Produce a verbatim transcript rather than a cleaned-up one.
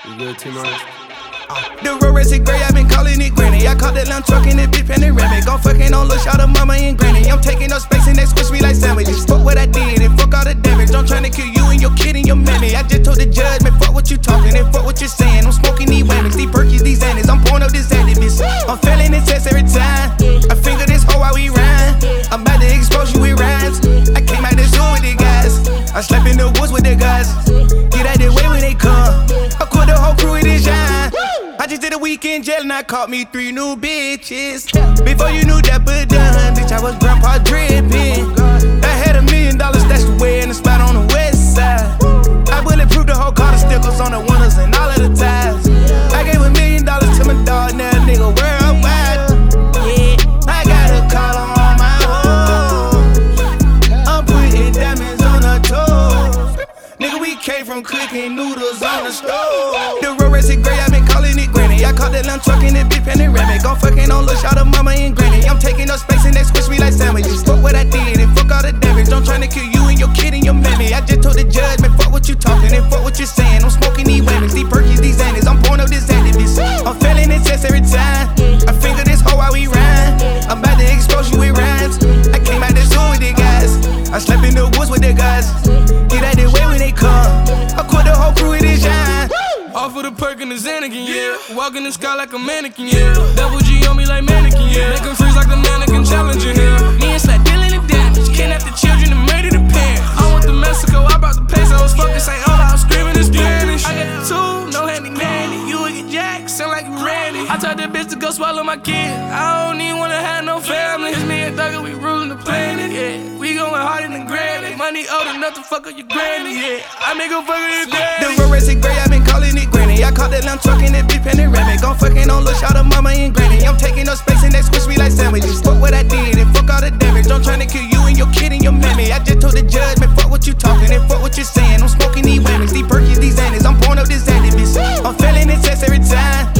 You good, T-Mark? The road racing gray, I been calling it granny. I caught that lamb truck in the big panoramic. Gon' fucking on look shot of mama and granny. I'm taking up space and they squish me like sandwiches. Fuck what I did and fuck all the damage. I'm tryna kill you and your kid and your mammy. I just told the judge, man, fuck what you talking and fuck what you're saying. I'm smoking these whammies, these perkies, these annies. I'm pouring up this activist. I'm failing the test every time. I finger this hoe while we rhyme. I'm about to expose you with rhymes. I came out the zoo with the guys. I slept in the woods with the guys. Get out the way when they come. I quit the whole crew with this shine. I just did a week in jail and I caught me three new bitches. Before you knew that but done, bitch, I was grandpa drippin'. I had a million dollars stashed away in a spot on the west side. I bulletproof the whole car, the stickers on the windows and all of the ties. I gave a million dollars to my dog, now a nigga worldwide. Yeah, I got a collar on my home. I'm putting diamonds on her toes. Nigga, we came from cooking noodles on the stove. The road racing gray, I been calling it granny. I caught that lamb truck in the big panoramic. Gon' fucking on look shot of mama and granny. I'm taking up space and they squish me like sandwiches. Fuck what I did and fuck all the damage. I'm tryna kill you and your kid and your mammy. I just told the judge, man, fuck what you talking and fuck what you're saying. I'm smoking these whammies, these perkies, these annies. I'm pouring up this activist. I'm failing the test every time. I finger this hoe while we rhyme. I'm about to expose you with rhymes. I came out the zoo with the guys. I slept in the woods with the guys. Get out the way when they come. I quit the whole crew with this shine. Off of the perk and the Xanakin, yeah. Walk in the sky like a mannequin, yeah. Double G on me like mannequin, yeah. Make 'em freeze like the mannequin challenging, yeah. Me and Slack dealing the damage. Kidnap the children and murder the parents. I went to Mexico, I brought the pesos. Fucking Saint Ola, I'm screaming in Spanish. I got the two, no handy nanny. You would get jacked, sound like you Randy. I told that bitch to go swallow my kid. I don't even wanna have no family. It's me and Thugger, we ruling the planet, yeah. We going harder than granny. Money old enough to fuck up your granny, yeah. I make her fuck up your granny. The road racing gray, I been calling it granny. I caught that lamb truck in the big panoramic. Gon' fucking on look shot of mama and granny. I'm taking up space and they squish me like sandwiches. Fuck what I did and fuck all the damage. I'm tryna kill you and your kid and your mammy. I just told the judge, man, fuck what you talking and fuck what you're saying. I'm smoking these whammies, these perkies, these annies. I'm pouring up this activist. I'm failing the test every time.